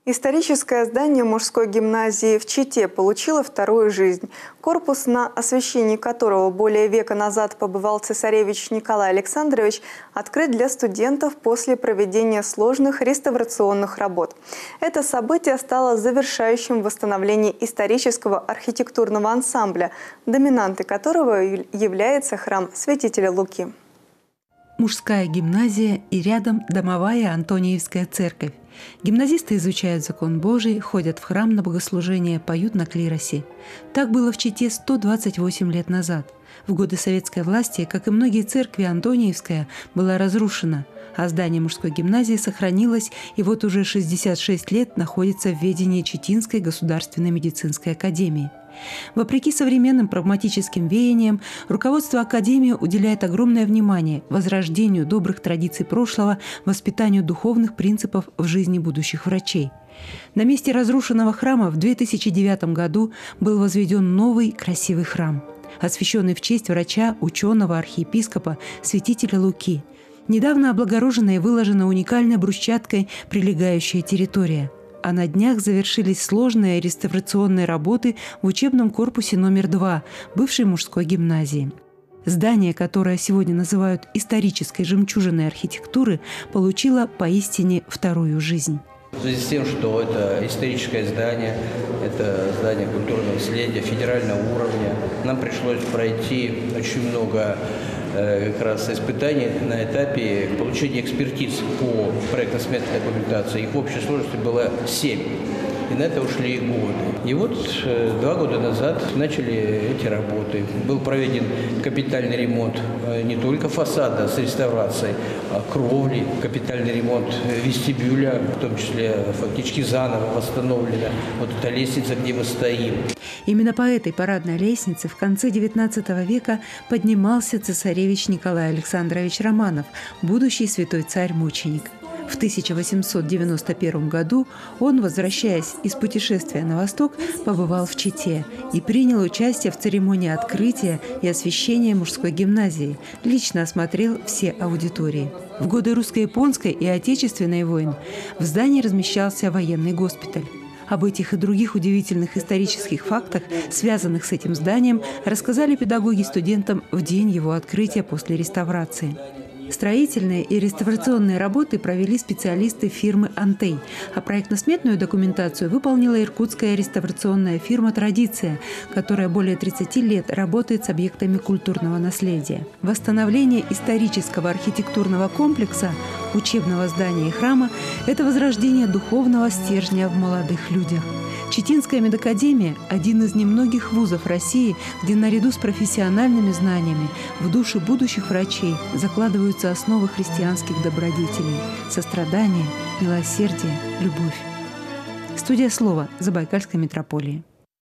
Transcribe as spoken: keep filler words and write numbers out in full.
Историческое здание мужской гимназии в Чите получило вторую жизнь. Корпус, на освящении которого более века назад побывал цесаревич Николай Александрович, открыт для студентов после проведения сложных реставрационных работ. Это событие стало завершающим восстановление исторического архитектурного ансамбля, доминантой которого является храм святителя Луки. Мужская гимназия и рядом домовая Антониевская церковь. Гимназисты изучают закон Божий, ходят в храм на богослужение, поют на клиросе. Так было в Чите сто двадцать восемь лет назад. В годы советской власти, как и многие церкви, Антониевская была разрушена, а здание мужской гимназии сохранилось и вот уже шестьдесят шесть лет находится в ведении Читинской государственной медицинской академии. Вопреки современным прагматическим веяниям, руководство Академии уделяет огромное внимание возрождению добрых традиций прошлого, воспитанию духовных принципов в жизни будущих врачей. На месте разрушенного храма в две тысячи девятом году был возведен новый красивый храм, освященный в честь врача, ученого, архиепископа, святителя Луки. Недавно облагорожена и выложена уникальной брусчаткой прилегающая территория. А на днях завершились сложные реставрационные работы в учебном корпусе номер два бывшей мужской гимназии. Здание, которое сегодня называют исторической жемчужиной архитектуры, получило поистине вторую жизнь. В связи с тем, что это историческое здание, это здание культурного наследия федерального уровня, нам пришлось пройти очень много как раз испытаний на этапе получения экспертиз по проектно-сметной документации. Их в общей сложности было семь. И на это ушли годы. И вот два года назад начали эти работы. Был проведен капитальный ремонт не только фасада с реставрацией, а кровли, капитальный ремонт вестибюля, в том числе фактически заново восстановлена вот эта лестница, где мы стоим. Именно по этой парадной лестнице в конце девятнадцатого века поднимался цесаревич Николай Александрович Романов, будущий святой царь-мученик. В тысяча восемьсот девяносто первом году он, возвращаясь из путешествия на восток, побывал в Чите и принял участие в церемонии открытия и освящения мужской гимназии, лично осмотрел все аудитории. В годы русско-японской и отечественной войн в здании размещался военный госпиталь. Об этих и других удивительных исторических фактах, связанных с этим зданием, рассказали педагоги студентам в день его открытия после реставрации. Строительные и реставрационные работы провели специалисты фирмы «Антей», а проектно-сметную документацию выполнила иркутская реставрационная фирма «Традиция», которая более тридцати лет работает с объектами культурного наследия. Восстановление исторического архитектурного комплекса, учебного здания и храма – это возрождение духовного стержня в молодых людях. Читинская медакадемия – один из немногих вузов России, где наряду с профессиональными знаниями в души будущих врачей закладываются основы христианских добродетелей – сострадание, милосердие, любовь. Студия «Слово» Забайкальской метрополии.